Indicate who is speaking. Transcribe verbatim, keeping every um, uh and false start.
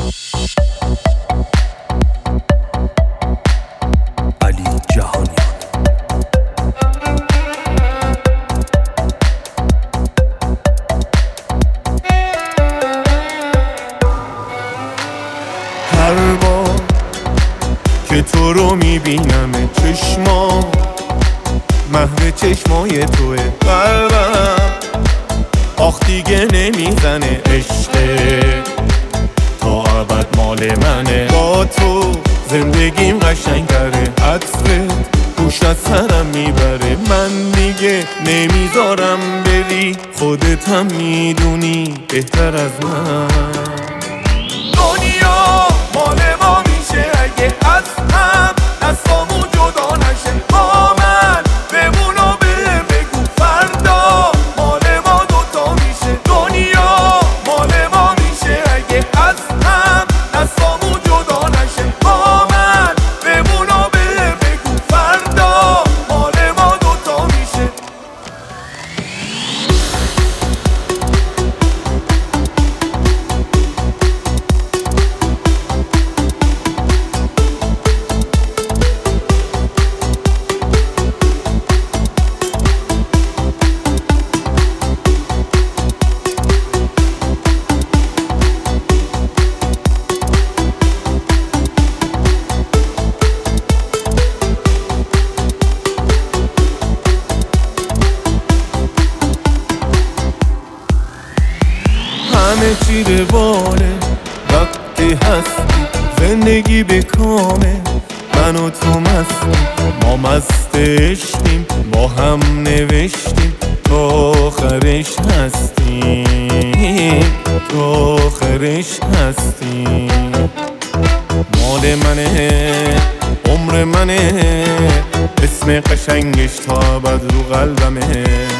Speaker 1: علی جهانیان.
Speaker 2: هر بار که تو رو میبینم چشما محو چشمای توه، قلبم آخ دیگه نمیزنه، عشقه تا ابد مال منه. با تو زندگیم قشنگتره، عطرت گوش از سرم میبره. من دیگه نمیذارم بری، خودت هم میدونی بهتر از من. دنیا مال ما میشه اگه از هم دستامون جدا نشه. با من بمون و بهم بگو فردا مال ما دوتا میشه. دنیا مال ما میشه اگه از هم دستامون جدا نشه. با من بمون و بهم بگو فردا مال ما دوتا میشه. همه چی رواله وقتی هستی، زندگی به کامه من و تو مستی. ما مست عشقیم، با هم نوشتیم تا آخرش هستیم، تا آخرش هستیم. مال منه، عمر منه، اسم قشنگش تا ابد رو قلبمه.